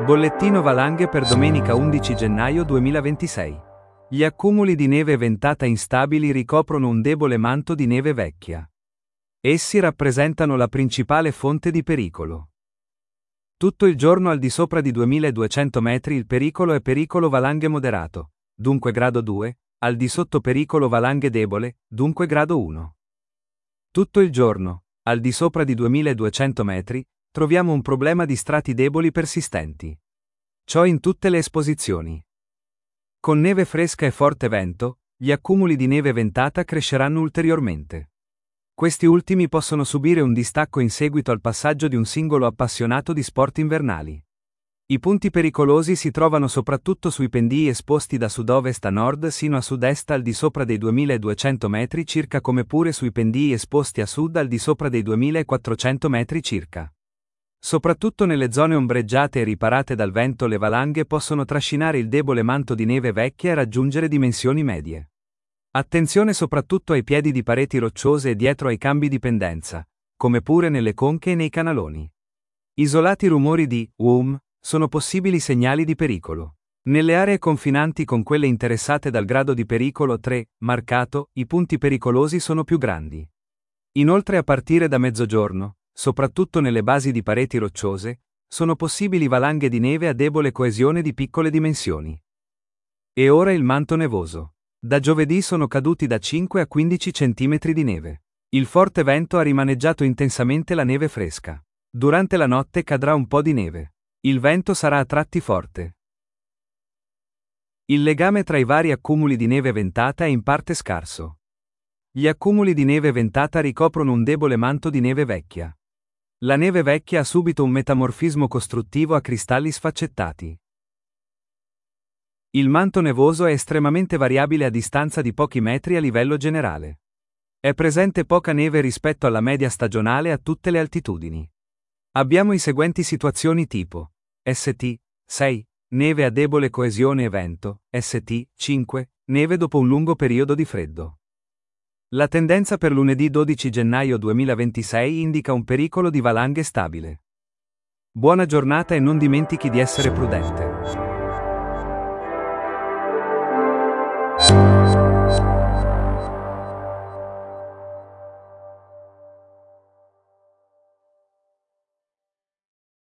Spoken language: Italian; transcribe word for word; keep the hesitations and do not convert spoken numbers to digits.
Bollettino valanghe per domenica undici gennaio duemilaventisei. Gli accumuli di neve e ventata instabili ricoprono un debole manto di neve vecchia. Essi rappresentano la principale fonte di pericolo. Tutto il giorno al di sopra di duemiladuecento metri il pericolo è pericolo valanghe moderato, dunque grado due, al di sotto pericolo valanghe debole, dunque grado uno. Tutto il giorno, al di sopra di duemiladuecento metri, troviamo un problema di strati deboli persistenti. Ciò in tutte le esposizioni. Con neve fresca e forte vento, gli accumuli di neve ventata cresceranno ulteriormente. Questi ultimi possono subire un distacco in seguito al passaggio di un singolo appassionato di sport invernali. I punti pericolosi si trovano soprattutto sui pendii esposti da sud-ovest a nord sino a sud-est al di sopra dei duemiladuecento metri circa, come pure sui pendii esposti a sud al di sopra dei duemilaquattrocento metri circa. Soprattutto nelle zone ombreggiate e riparate dal vento le valanghe possono trascinare il debole manto di neve vecchia e raggiungere dimensioni medie. Attenzione soprattutto ai piedi di pareti rocciose e dietro ai cambi di pendenza, come pure nelle conche e nei canaloni. Isolati rumori di "um" sono possibili segnali di pericolo. Nelle aree confinanti con quelle interessate dal grado di pericolo tre, marcato, i punti pericolosi sono più grandi. Inoltre a partire da mezzogiorno, soprattutto nelle basi di pareti rocciose, sono possibili valanghe di neve a debole coesione di piccole dimensioni. E ora il manto nevoso. Da giovedì sono caduti da cinque a quindici centimetri di neve. Il forte vento ha rimaneggiato intensamente la neve fresca. Durante la notte cadrà un po' di neve. Il vento sarà a tratti forte. Il legame tra i vari accumuli di neve ventata è in parte scarso. Gli accumuli di neve ventata ricoprono un debole manto di neve vecchia. La neve vecchia ha subito un metamorfismo costruttivo a cristalli sfaccettati. Il manto nevoso è estremamente variabile a distanza di pochi metri a livello generale. È presente poca neve rispetto alla media stagionale a tutte le altitudini. Abbiamo i seguenti situazioni tipo: S T sei, neve a debole coesione e vento, S T cinque, neve dopo un lungo periodo di freddo. La tendenza per lunedì dodici gennaio duemilaventisei indica un pericolo di valanghe stabile. Buona giornata e non dimentichi di essere prudente.